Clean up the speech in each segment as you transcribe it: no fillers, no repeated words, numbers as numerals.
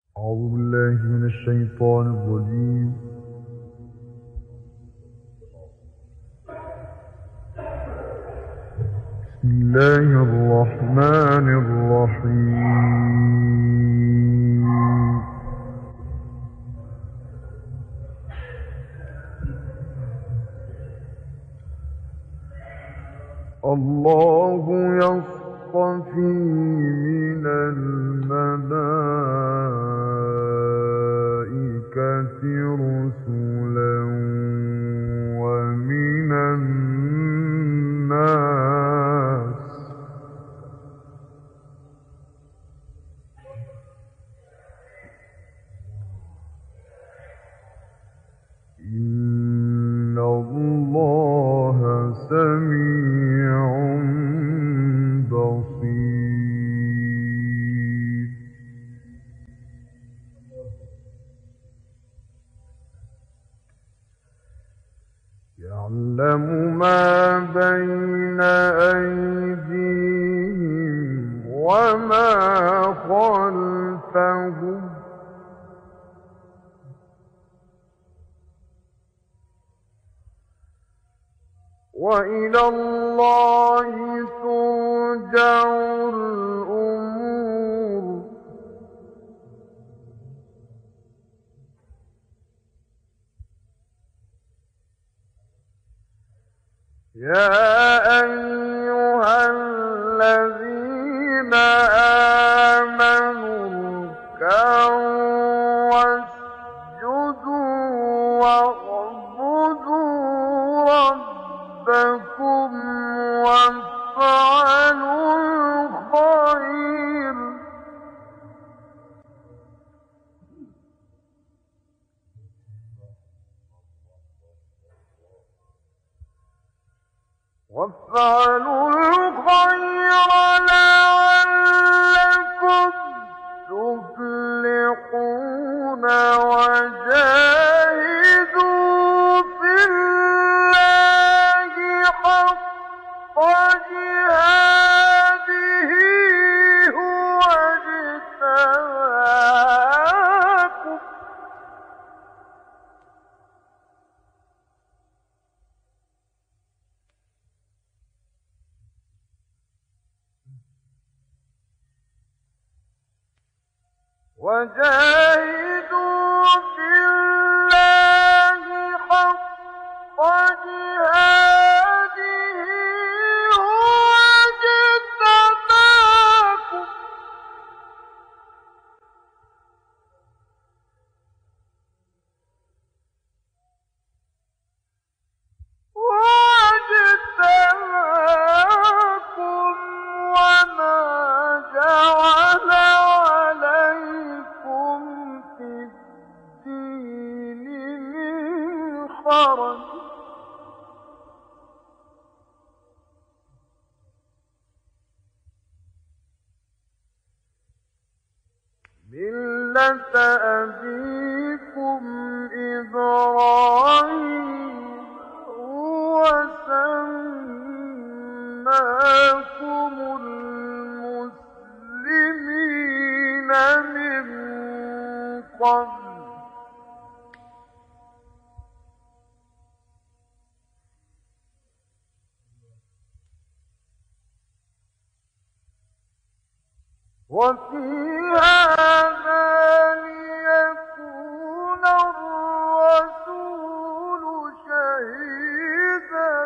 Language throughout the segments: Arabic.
أعوذ بالله من الشيطان الرجيم. بسم الله الرحمن الرحيم. الله يصطفي من الملائكة رسلا ومن الناس، إن الله سميع بصير. يعلم ما بين أيديهم وما خلفهم، وإلى الله ترجع الأمور. يا أيها الذين آمنوا اركعوا واسجدوا واعبدوا ربكم وافعلوا الخير لعلكم تفلحون. وجاهدوا في الله حق جهاده هو اجتباكم، وجاهدوا في الله حق جهاده هو اجتباكم، وما جعل عليكم في الدين من حرج، ملة أبيكم إبراهيم هو سماكم المسلمين من قبل وفي هذا ليكون الرسول شهيدا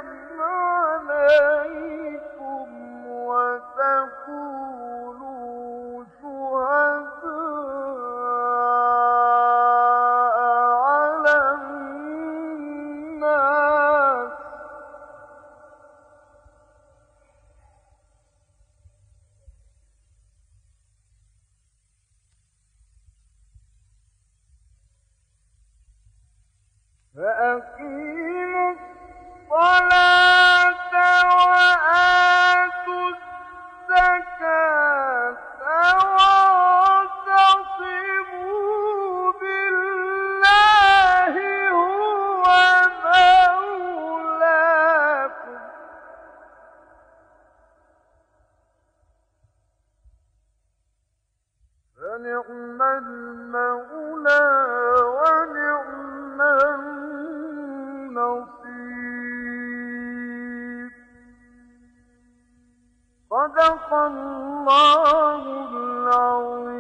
عليكم وتكونوا شهداء على الناس، المولى ونعم النصير. صدق الله العظيم.